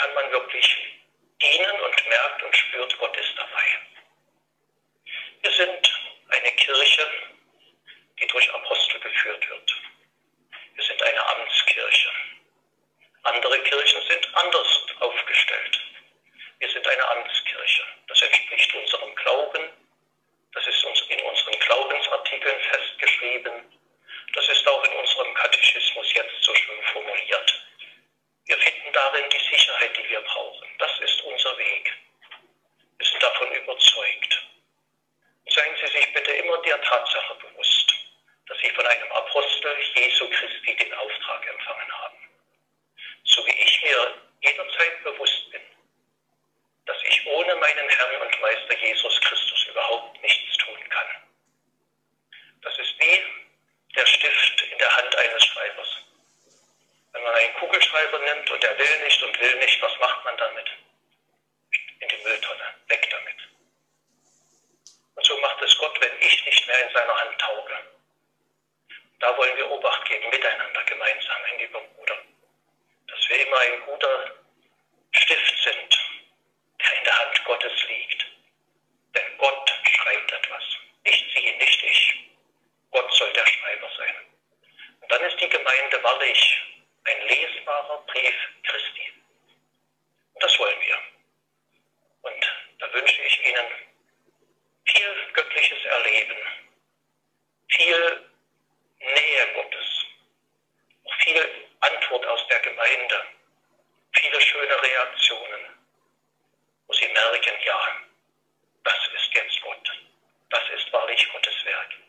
kann man wirklich dienen und merkt und spürt, Gott ist dabei. Wir sind eine Kirche, die durch Apostel geführt wird. Wir sind eine Amtskirche. Andere Kirchen sind anders aufgestellt. Wir sind eine Amtskirche. Das entspricht unserem Glauben. Das ist uns in unseren Glaubensartikeln festgeschrieben. Das ist auch in unserem Katechismus jetzt so schön formuliert. Wir finden darin die Sicherheit, die wir brauchen. Das ist unser Weg. Wir sind davon überzeugt. Und seien Sie sich bitte immer der Tatsache bewusst, dass Sie von einem Apostel Jesu Christi den Auftrag empfangen haben. So wie ich mir jederzeit bewusst bin, dass ich ohne meinen Herrn und Meister Jesus Christus überhaupt nichts tun kann. Das ist wie der Stift in der Hand eines Schreibers. Wenn man einen Kugelschreiber nimmt und er will nicht, was macht man damit? In die Mülltonne, weg damit. Und so macht es Gott, wenn ich nicht mehr in seiner Hand tauge. Da wollen wir Obacht geben, miteinander, gemeinsam, mein lieber Bruder, dass wir immer ein guter Stift sind, der in der Hand Gottes liegt. Denn Gott schreibt etwas. Nicht Sie, nicht ich. Gott soll der Schreiber sein. Und dann ist die Gemeinde wahrlich ein lesbarer Brief Christi. Und das wollen wir. Und da wünsche ich Ihnen viel göttliches Erleben, viel Nähe Gottes, auch viel Antwort aus der Gemeinde, viele schöne Reaktionen, wo Sie merken, ja, das ist jetzt Gott. Das ist wahrlich Gottes Werk.